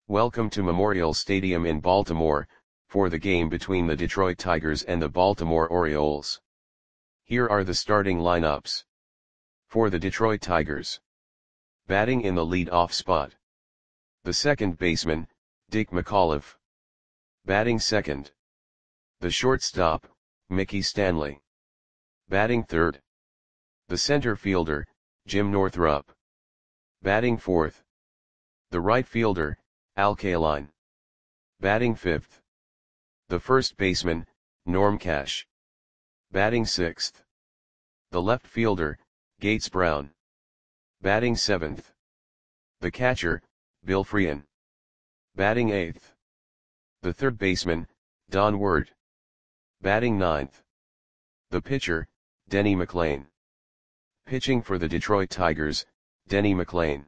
Welcome to Memorial Stadium in Baltimore, for the game between the Detroit Tigers and the Baltimore Orioles. Here are the starting lineups. For the Detroit Tigers. Batting in the lead-off spot. The second baseman, Dick McAuliffe. Batting second. The shortstop, Mickey Stanley. Batting third. The center fielder, Jim Northrup. Batting fourth. The right fielder, Al Kaline. Batting fifth. The first baseman, Norm Cash. Batting sixth. The left fielder, Gates Brown. Batting seventh. The catcher, Bill Frein. Batting eighth. The third baseman, Don Ward. Batting ninth. The pitcher, Denny McLain. Pitching for the Detroit Tigers, Denny McLain.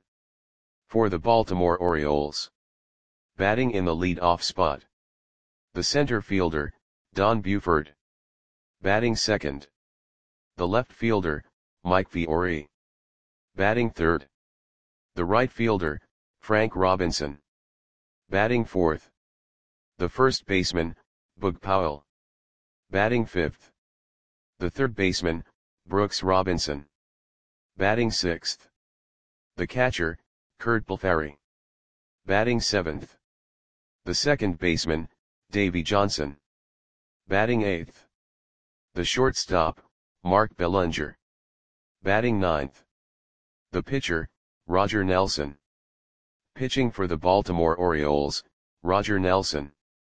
For the Baltimore Orioles. Batting in the lead-off spot. The center fielder, Don Buford. Batting second. The left fielder, Mike Fiore. Batting third. The right fielder, Frank Robinson. Batting fourth. The first baseman, Boog Powell. Batting fifth. The third baseman, Brooks Robinson. Batting sixth. The catcher, Curt Pulfari. Batting seventh. The second baseman, Davey Johnson. Batting eighth. The shortstop, Mark Belanger. Batting ninth. The pitcher, Roger Nelson. Pitching for the Baltimore Orioles, Roger Nelson.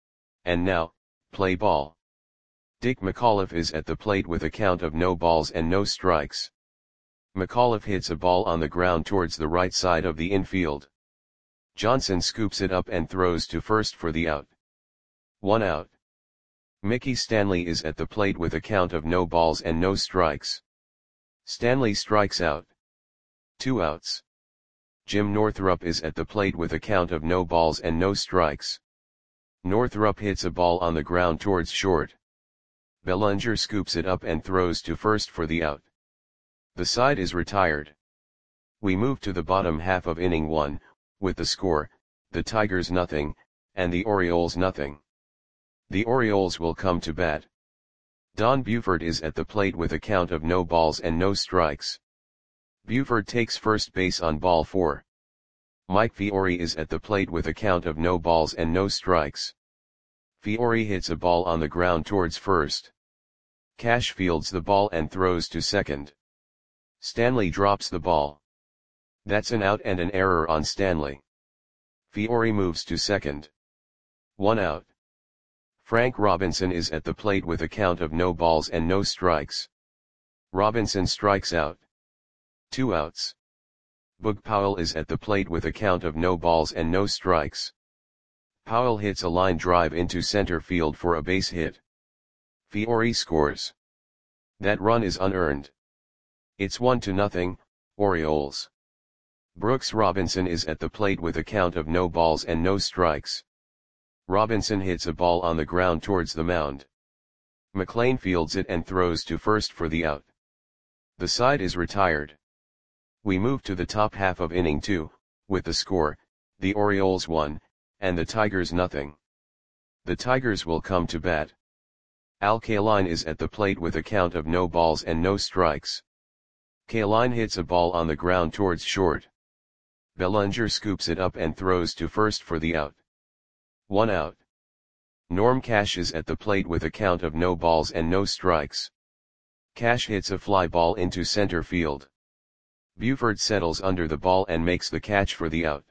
And now, play ball. Dick McAuliffe is at the plate with a count of no balls and no strikes. McAuliffe hits a ball on the ground towards the right side of the infield. Johnson scoops it up and throws to first for the out. 1 out. Mickey Stanley is at the plate with a count of no balls and no strikes. Stanley strikes out. 2 outs. Jim Northrup is at the plate with a count of no balls and no strikes. Northrup hits a ball on the ground towards short. Belanger scoops it up and throws to first for the out. The side is retired. We move to the bottom half of inning 1, with the score, the Tigers nothing, and the Orioles nothing. The Orioles will come to bat. Don Buford is at the plate with a count of no balls and no strikes. Buford takes first base on ball 4. Mike Fiore is at the plate with a count of no balls and no strikes. Fiore hits a ball on the ground towards first. Cash fields the ball and throws to second. Stanley drops the ball. That's an out and an error on Stanley. Fiore moves to second. 1 out. Frank Robinson is at the plate with a count of no balls and no strikes. Robinson strikes out. 2 outs. Boog Powell is at the plate with a count of no balls and no strikes. Powell hits a line drive into center field for a base hit. Fiore scores. That run is unearned. It's 1-0, Orioles. Brooks Robinson is at the plate with a count of no balls and no strikes. Robinson hits a ball on the ground towards the mound. McLain fields it and throws to first for the out. The side is retired. We move to the top half of inning 2, with the score, the Orioles 1, and the Tigers nothing. The Tigers will come to bat. Al Kaline is at the plate with a count of no balls and no strikes. Kaline hits a ball on the ground towards short. Belanger scoops it up and throws to first for the out. 1 out. Norm Cash is at the plate with a count of no balls and no strikes. Cash hits a fly ball into center field. Buford settles under the ball and makes the catch for the out.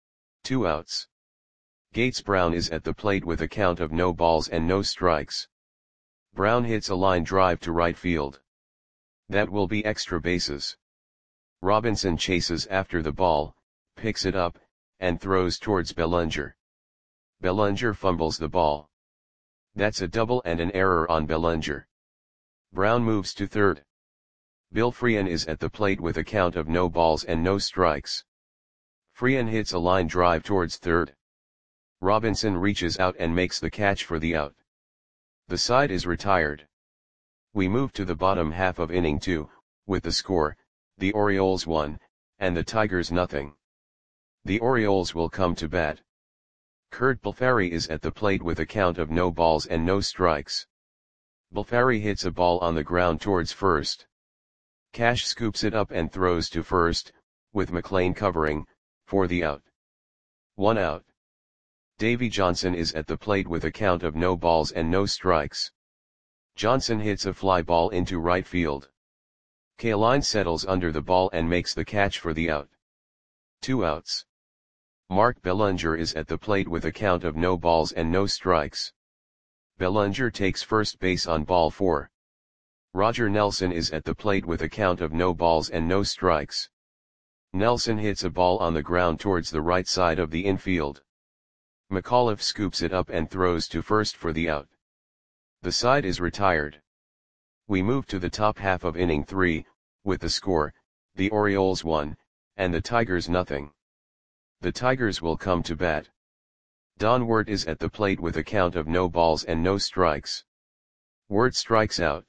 2 outs. Gates Brown is at the plate with a count of no balls and no strikes. Brown hits a line drive to right field. That will be extra bases. Robinson chases after the ball, picks it up, and throws towards Belanger. Belanger fumbles the ball. That's a double and an error on Belanger. Brown moves to third. Bill Frein is at the plate with a count of no balls and no strikes. Frein hits a line drive towards third. Robinson reaches out and makes the catch for the out. The side is retired. We move to the bottom half of inning 2, with the score, the Orioles 1, and the Tigers nothing. The Orioles will come to bat. Kurt Balfari is at the plate with a count of no balls and no strikes. Balfari hits a ball on the ground towards first. Cash scoops it up and throws to first, with McLean covering, for the out. 1 out. Davy Johnson is at the plate with a count of no balls and no strikes. Johnson hits a fly ball into right field. Kaline settles under the ball and makes the catch for the out. 2 outs. Mark Bellinger is at the plate with a count of no balls and no strikes. Bellinger takes first base on ball 4. Roger Nelson is at the plate with a count of no balls and no strikes. Nelson hits a ball on the ground towards the right side of the infield. McAuliffe scoops it up and throws to first for the out. The side is retired. We move to the top half of inning 3, with the score, the Orioles 1, and the Tigers nothing. The Tigers will come to bat. Don Wert is at the plate with a count of no balls and no strikes. Wert strikes out.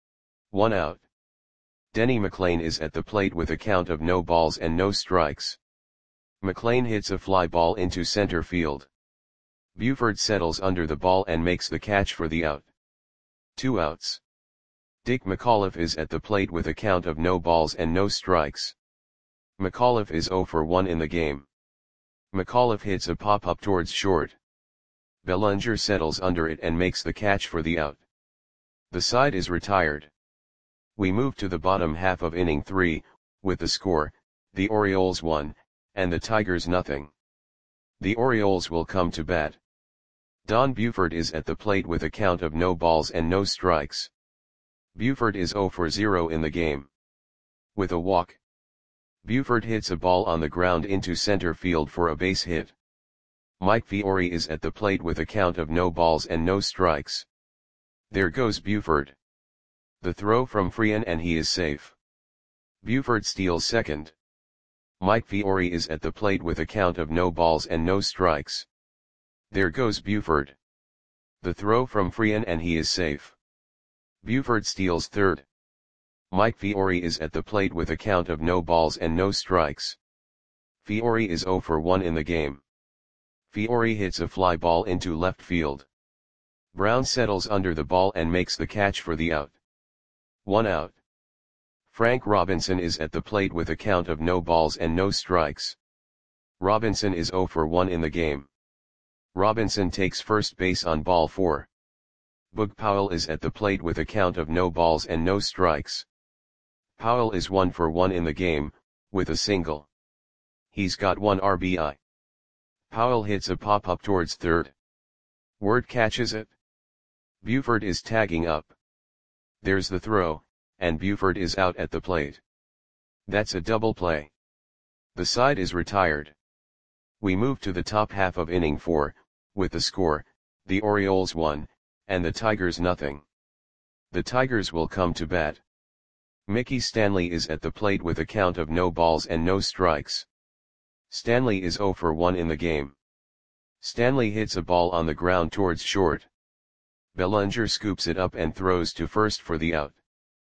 1 out. Denny McLain is at the plate with a count of no balls and no strikes. McLain hits a fly ball into center field. Buford settles under the ball and makes the catch for the out. 2 outs. Dick McAuliffe is at the plate with a count of no balls and no strikes. McAuliffe is 0 for 1 in the game. McAuliffe hits a pop-up towards short. Bellinger settles under it and makes the catch for the out. The side is retired. We move to the bottom half of inning 3, with the score, the Orioles 1, and the Tigers nothing. The Orioles will come to bat. Don Buford is at the plate with a count of no balls and no strikes. Buford is 0 for 0 in the game. With a walk, Buford hits a ball on the ground into center field for a base hit. Mike Fiore is at the plate with a count of no balls and no strikes. There goes Buford. The throw from Freehan and he is safe. Buford steals second. Mike Fiore is at the plate with a count of no balls and no strikes. There goes Buford. The throw from Freehan and he is safe. Buford steals third. Mike Fiore is at the plate with a count of no balls and no strikes. Fiore is 0 for 1 in the game. Fiore hits a fly ball into left field. Brown settles under the ball and makes the catch for the out. 1 out. Frank Robinson is at the plate with a count of no balls and no strikes. Robinson is 0 for 1 in the game. Robinson takes first base on ball 4. Boog Powell is at the plate with a count of no balls and no strikes. Powell is 1 for 1 in the game, with a single. He's got 1 RBI. Powell hits a pop-up towards third. Wert catches it. Buford is tagging up. There's the throw, and Buford is out at the plate. That's a double play. The side is retired. We move to the top half of inning 4, with the score, the Orioles 1, and the Tigers nothing. The Tigers will come to bat. Mickey Stanley is at the plate with a count of no balls and no strikes. Stanley is 0 for 1 in the game. Stanley hits a ball on the ground towards short. Bellinger scoops it up and throws to first for the out.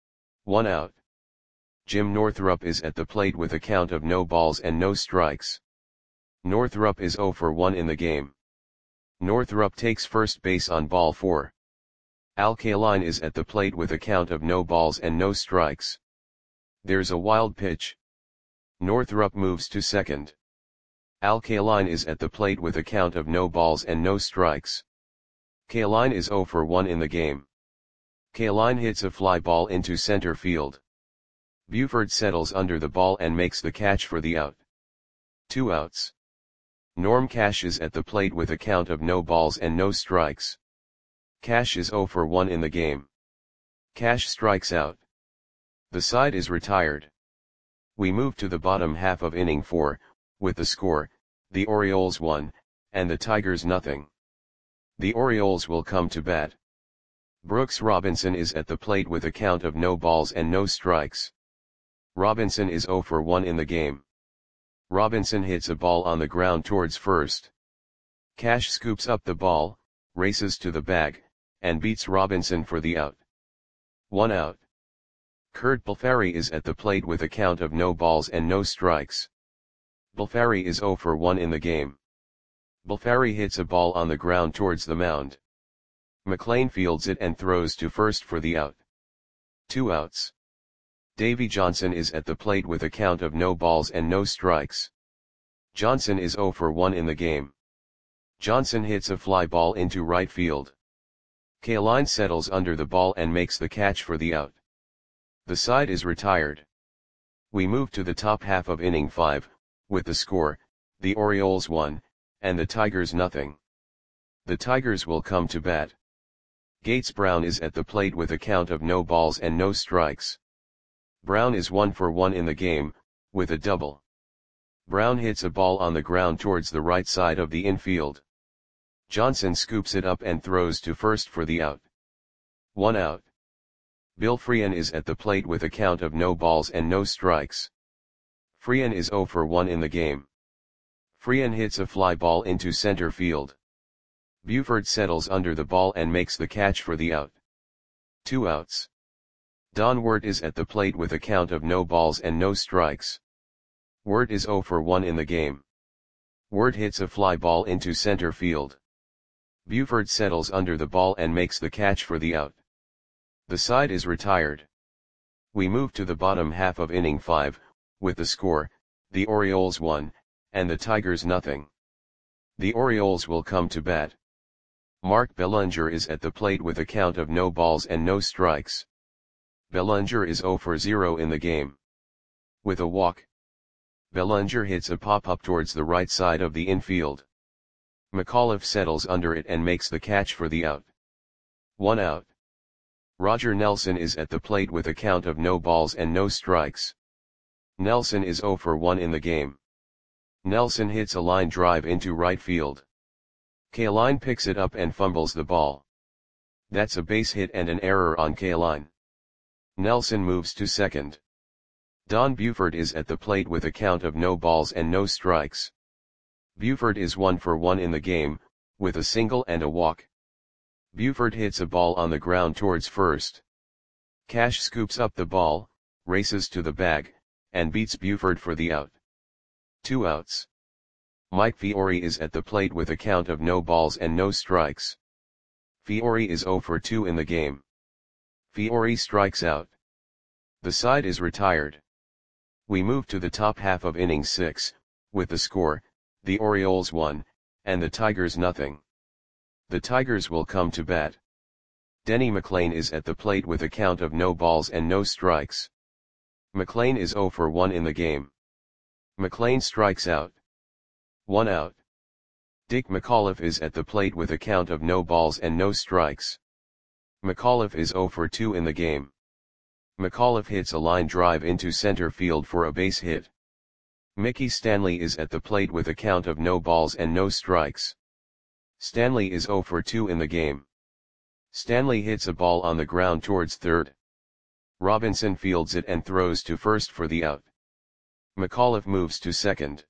1 out. Jim Northrup is at the plate with a count of no balls and no strikes. Northrup is 0 for 1 in the game. Northrup takes first base on ball 4. Al Kaline is at the plate with a count of no balls and no strikes. There's a wild pitch. Northrup moves to second. Al Kaline is at the plate with a count of no balls and no strikes. Kaline is 0 for 1 in the game. Kaline hits a fly ball into center field. Buford settles under the ball and makes the catch for the out. 2 outs. Norm Cash is at the plate with a count of no balls and no strikes. Cash is 0 for 1 in the game. Cash strikes out. The side is retired. We move to the bottom half of inning 4, with the score, the Orioles 1, and the Tigers nothing. The Orioles will come to bat. Brooks Robinson is at the plate with a count of no balls and no strikes. Robinson is 0 for 1 in the game. Robinson hits a ball on the ground towards first. Cash scoops up the ball, races to the bag, and beats Robinson for the out. 1 out. Kurt Balfari is at the plate with a count of no balls and no strikes. Balfari is 0 for 1 in the game. Balfari hits a ball on the ground towards the mound. McLean fields it and throws to first for the out. 2 outs. Davy Johnson is at the plate with a count of no balls and no strikes. Johnson is 0 for 1 in the game. Johnson hits a fly ball into right field. Kaline settles under the ball and makes the catch for the out. The side is retired. We move to the top half of inning 5, with the score, the Orioles 1, and the Tigers nothing. The Tigers will come to bat. Gates Brown is at the plate with a count of no balls and no strikes. Brown is 1 for 1 in the game, with a double. Brown hits a ball on the ground towards the right side of the infield. Johnson scoops it up and throws to first for the out. 1 out. Bill Freehan is at the plate with a count of no balls and no strikes. Freehan is 0 for 1 in the game. Freehan hits a fly ball into center field. Buford settles under the ball and makes the catch for the out. 2 outs. Don Wirt is at the plate with a count of no balls and no strikes. Wirt is 0 for 1 in the game. Wirt hits a fly ball into center field. Buford settles under the ball and makes the catch for the out. The side is retired. We move to the bottom half of inning 5, with the score, the Orioles 1, and the Tigers nothing. The Orioles will come to bat. Mark Bellinger is at the plate with a count of no balls and no strikes. Bellinger is 0 for 0 in the game. With a walk, Bellinger hits a pop-up towards the right side of the infield. McAuliffe settles under it and makes the catch for the out. 1 out. Roger Nelson is at the plate with a count of no balls and no strikes. Nelson is 0 for 1 in the game. Nelson hits a line drive into right field. Kaline picks it up and fumbles the ball. That's a base hit and an error on Kaline. Nelson moves to second. Don Buford is at the plate with a count of no balls and no strikes. Buford is 1 for 1 in the game, with a single and a walk. Buford hits a ball on the ground towards first. Cash scoops up the ball, races to the bag, and beats Buford for the out. 2 outs. Mike Fiore is at the plate with a count of no balls and no strikes. Fiore is 0 for 2 in the game. Fiore strikes out. The side is retired. We move to the top half of inning 6, with the score, the Orioles 1, and the Tigers nothing. The Tigers will come to bat. Denny McLain is at the plate with a count of no balls and no strikes. McLain is 0 for 1 in the game. McLain strikes out. 1 out. Dick McAuliffe is at the plate with a count of no balls and no strikes. McAuliffe is 0 for 2 in the game. McAuliffe hits a line drive into center field for a base hit. Mickey Stanley is at the plate with a count of no balls and no strikes. Stanley is 0 for 2 in the game. Stanley hits a ball on the ground towards third. Robinson fields it and throws to first for the out. McAuliffe moves to second.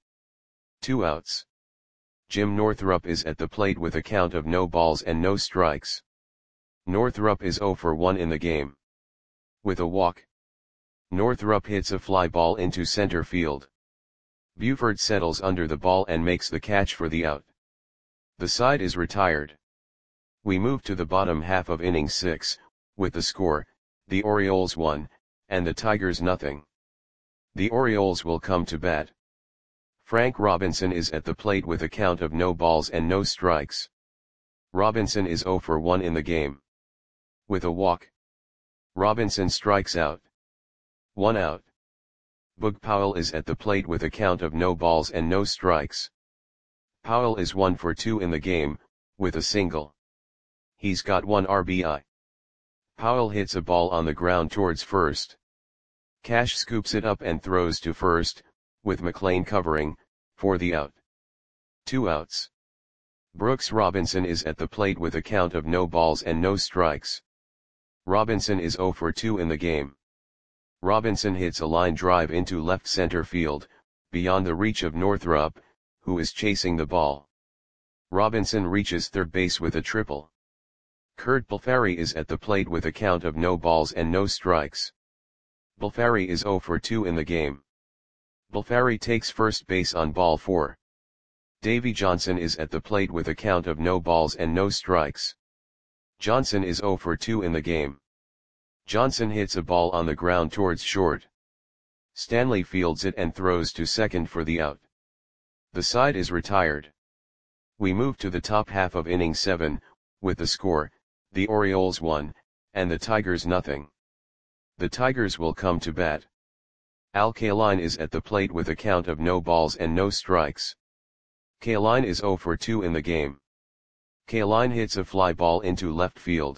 2 outs. Jim Northrup is at the plate with a count of no balls and no strikes. Northrup is 0 for 1 in the game. With a walk, Northrup hits a fly ball into center field. Buford settles under the ball and makes the catch for the out. The side is retired. We move to the bottom half of inning 6, with the score, the Orioles 1, and the Tigers nothing. The Orioles will come to bat. Frank Robinson is at the plate with a count of no balls and no strikes. Robinson is 0 for 1 in the game. With a walk, Robinson strikes out. 1 out. Boog Powell is at the plate with a count of no balls and no strikes. Powell is 1 for 2 in the game, with a single. He's got 1 RBI. Powell hits a ball on the ground towards first. Cash scoops it up and throws to first, with McLain covering, for the out. 2 outs. Brooks Robinson is at the plate with a count of no balls and no strikes. Robinson is 0 for 2 in the game. Robinson hits a line drive into left center field, beyond the reach of Northrup, who is chasing the ball. Robinson reaches third base with a triple. Curt Balfari is at the plate with a count of no balls and no strikes. Balfari is 0 for 2 in the game. Balfari takes first base on ball 4. Davy Johnson is at the plate with a count of no balls and no strikes. Johnson is 0 for 2 in the game. Johnson hits a ball on the ground towards short. Stanley fields it and throws to second for the out. The side is retired. We move to the top half of inning 7, with the score, the Orioles 1, and the Tigers nothing. The Tigers will come to bat. Al Kaline is at the plate with a count of no balls and no strikes. Kaline is 0 for 2 in the game. Kaline hits a fly ball into left field.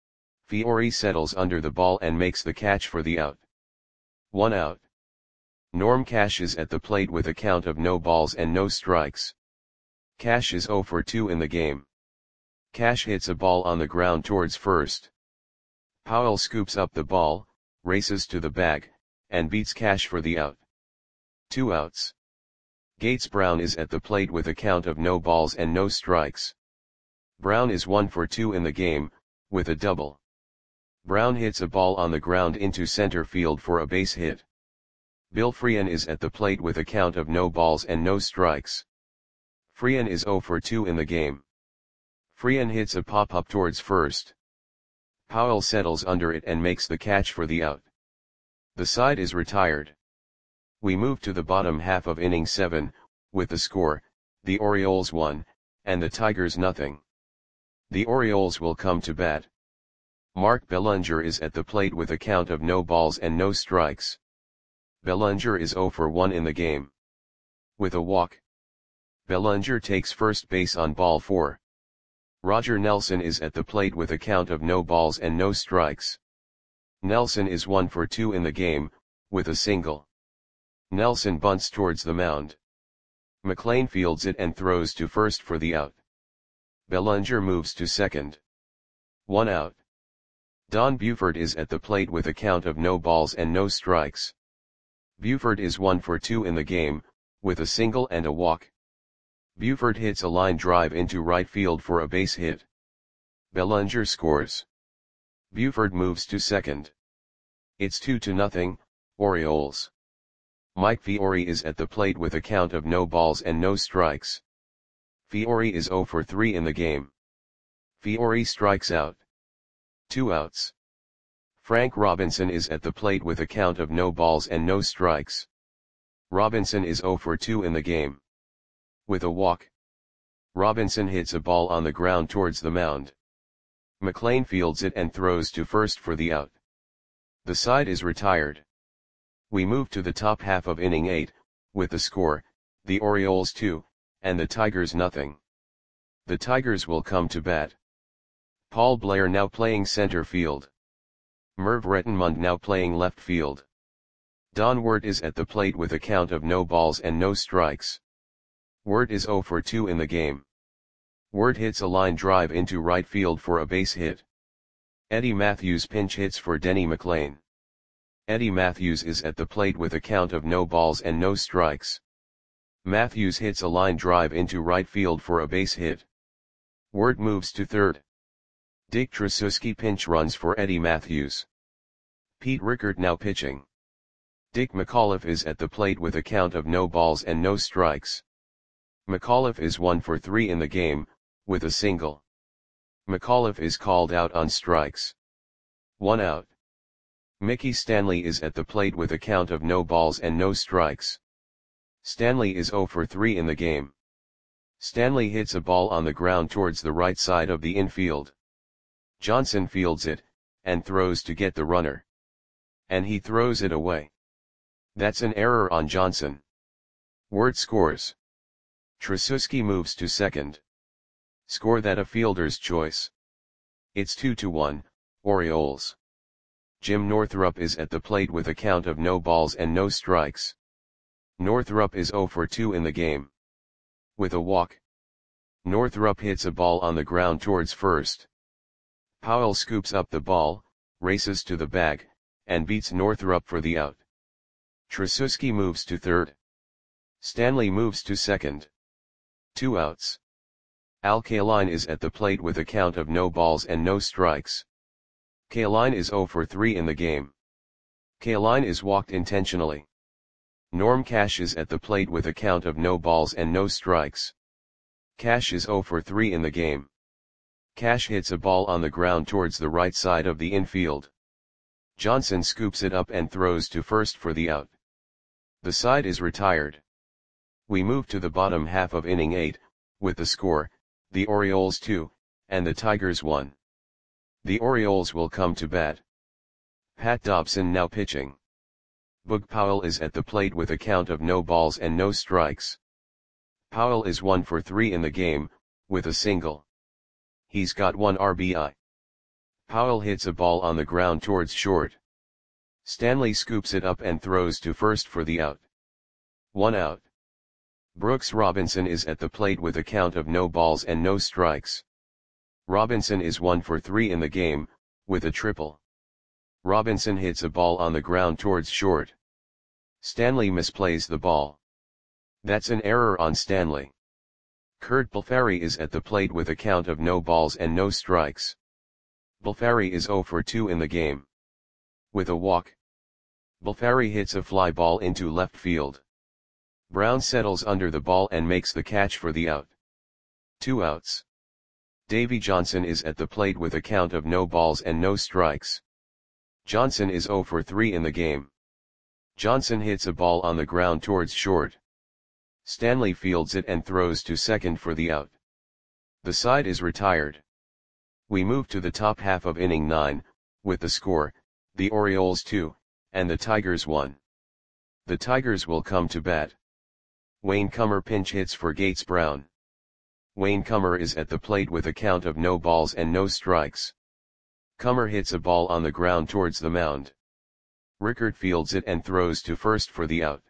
Fiore settles under the ball and makes the catch for the out. 1 out. Norm Cash is at the plate with a count of no balls and no strikes. Cash is 0 for 2 in the game. Cash hits a ball on the ground towards first. Powell scoops up the ball, races to the bag, and beats Cash for the out. 2 outs. Gates Brown is at the plate with a count of no balls and no strikes. Brown is 1 for 2 in the game, with a double. Brown hits a ball on the ground into center field for a base hit. Bill Freehan is at the plate with a count of no balls and no strikes. Freehan is 0 for 2 in the game. Freehan hits a pop-up towards first. Powell settles under it and makes the catch for the out. The side is retired. We move to the bottom half of inning 7, with the score, the Orioles 1, and the Tigers nothing. The Orioles will come to bat. Mark Bellinger is at the plate with a count of no balls and no strikes. Bellinger is 0 for 1 in the game. With a walk. Bellinger takes first base on ball 4. Roger Nelson is at the plate with a count of no balls and no strikes. Nelson is 1 for 2 in the game, with a single. Nelson bunts towards the mound. McLean fields it and throws to first for the out. Bellinger moves to second. 1 out. Don Buford is at the plate with a count of no balls and no strikes. Buford is 1 for 2 in the game, with a single and a walk. Buford hits a line drive into right field for a base hit. Bellinger scores. Buford moves to second. It's 2-0, Orioles. Mike Fiore is at the plate with a count of no balls and no strikes. Fiore is 0 for 3 in the game. Fiore strikes out. 2 outs. Frank Robinson is at the plate with a count of no balls and no strikes. Robinson is 0 for 2 in the game. With a walk. Robinson hits a ball on the ground towards the mound. McLean fields it and throws to first for the out. The side is retired. We move to the top half of inning 8, with the score, the Orioles 2, and the Tigers nothing. The Tigers will come to bat. Paul Blair now playing center field. Merv Rettenmund now playing left field. Don Wirt is at the plate with a count of no balls and no strikes. Wirt is 0 for 2 in the game. Wirt hits a line drive into right field for a base hit. Eddie Matthews pinch hits for Denny McLain. Eddie Matthews is at the plate with a count of no balls and no strikes. Matthews hits a line drive into right field for a base hit. Wirt moves to third. Dick Tracewski pinch runs for Eddie Matthews. Pete Rickard now pitching. Dick McAuliffe is at the plate with a count of no balls and no strikes. McAuliffe is 1 for 3 in the game, with a single. McAuliffe is called out on strikes. 1 out. Mickey Stanley is at the plate with a count of no balls and no strikes. Stanley is 0 for 3 in the game. Stanley hits a ball on the ground towards the right side of the infield. Johnson fields it, and throws to get the runner. And he throws it away. That's an error on Johnson. Wirt scores. Tracewski moves to second. Score that a fielder's choice. It's 2-1, Orioles. Jim Northrup is at the plate with a count of no balls and no strikes. Northrup is 0 for 2 in the game. With a walk. Northrup hits a ball on the ground towards first. Powell scoops up the ball, races to the bag, and beats Northrup for the out. Tracewski moves to third. Stanley moves to second. 2 outs. Al Kaline is at the plate with a count of no balls and no strikes. Kaline is 0 for 3 in the game. Kaline is walked intentionally. Norm Cash is at the plate with a count of no balls and no strikes. Cash is 0 for 3 in the game. Cash hits a ball on the ground towards the right side of the infield. Johnson scoops it up and throws to first for the out. The side is retired. We move to the bottom half of inning 8, with the score, the Orioles 2, and the Tigers 1. The Orioles will come to bat. Pat Dobson now pitching. Boog Powell is at the plate with a count of no balls and no strikes. Powell is 1 for 3 in the game, with a single. He's got 1 RBI. Powell hits a ball on the ground towards short. Stanley scoops it up and throws to first for the out. 1 out. Brooks Robinson is at the plate with a count of no balls and no strikes. Robinson is 1 for 3 in the game, with a triple. Robinson hits a ball on the ground towards short. Stanley misplays the ball. That's an error on Stanley. Curt Balfari is at the plate with a count of no balls and no strikes. Balfari is 0 for 2 in the game. With a walk. Balfari hits a fly ball into left field. Brown settles under the ball and makes the catch for the out. 2 outs. Davey Johnson is at the plate with a count of no balls and no strikes. Johnson is 0 for 3 in the game. Johnson hits a ball on the ground towards short. Stanley fields it and throws to second for the out. The side is retired. We move to the top half of inning 9, with the score, the Orioles 2, and the Tigers 1. The Tigers will come to bat. Wayne Kummer pinch hits for Gates Brown. Wayne Kummer is at the plate with a count of no balls and no strikes. Kummer hits a ball on the ground towards the mound. Rickert fields it and throws to first for the out.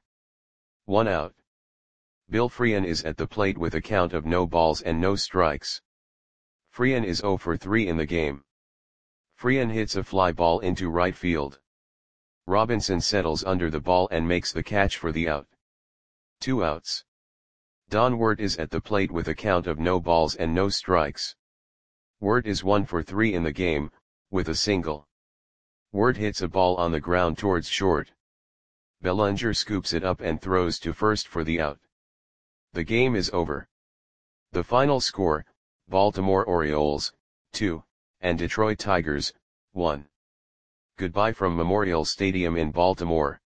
1 out. Bill Freehan is at the plate with a count of no balls and no strikes. Freehan is 0 for 3 in the game. Freehan hits a fly ball into right field. Robinson settles under the ball and makes the catch for the out. 2 outs. Don Wirt is at the plate with a count of no balls and no strikes. Wirt is 1 for 3 in the game, with a single. Wirt hits a ball on the ground towards short. Bellinger scoops it up and throws to first for the out. The game is over. The final score, Baltimore Orioles, 2, and Detroit Tigers, 1. Goodbye from Memorial Stadium in Baltimore.